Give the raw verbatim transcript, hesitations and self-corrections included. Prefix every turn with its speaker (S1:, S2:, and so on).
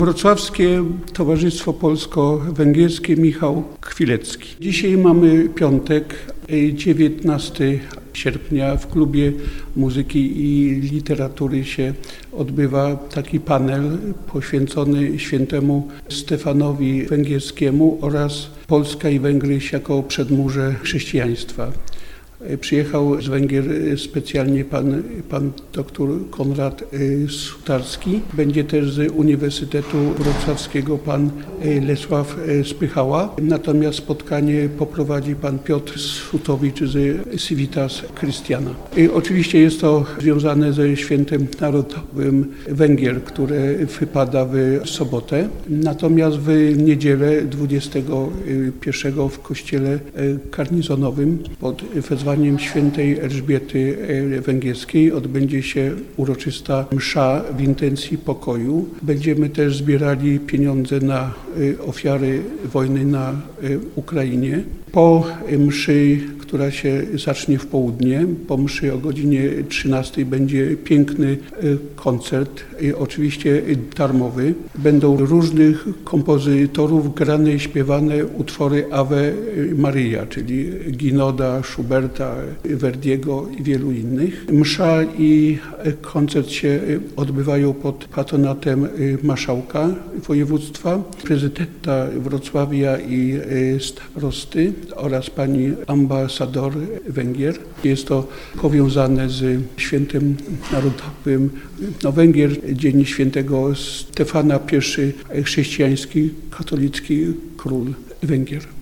S1: Wrocławskie Towarzystwo Polsko-Węgierskie Michał Chwilecki. Dzisiaj mamy piątek, dziewiętnastego sierpnia. W Klubie Muzyki i Literatury się odbywa taki panel poświęcony świętemu Stefanowi Węgierskiemu oraz Polska i Węgry jako przedmurze chrześcijaństwa. Przyjechał z Węgier specjalnie pan, pan doktor Konrad Sutarski. Będzie też z Uniwersytetu Wrocławskiego pan Lesław Spychała. Natomiast spotkanie poprowadzi pan Piotr Sutowicz z Civitas Christiana. I oczywiście jest to związane ze świętem narodowym Węgier, które wypada w sobotę. Natomiast w niedzielę dwudziestego pierwszego w kościele karnizonowym pod wezwaniem świętej Elżbiety Węgierskiej odbędzie się uroczysta msza w intencji pokoju. Będziemy też zbierali pieniądze na ofiary wojny na Ukrainie. Po mszy, która się zacznie w południe, po mszy o godzinie trzynastej będzie piękny koncert, oczywiście darmowy. Będą różnych kompozytorów grane i śpiewane utwory Ave Maria, czyli Ginoda, Schuberta, Verdiego i wielu innych. Msza i koncert się odbywają pod patronatem marszałka województwa, prezydenta Wrocławia i starosty oraz pani ambasador Węgier. Jest to powiązane z świętem narodowym no, Węgier, Dzień Świętego Stefana, pierwszy chrześcijański, katolicki król Węgier.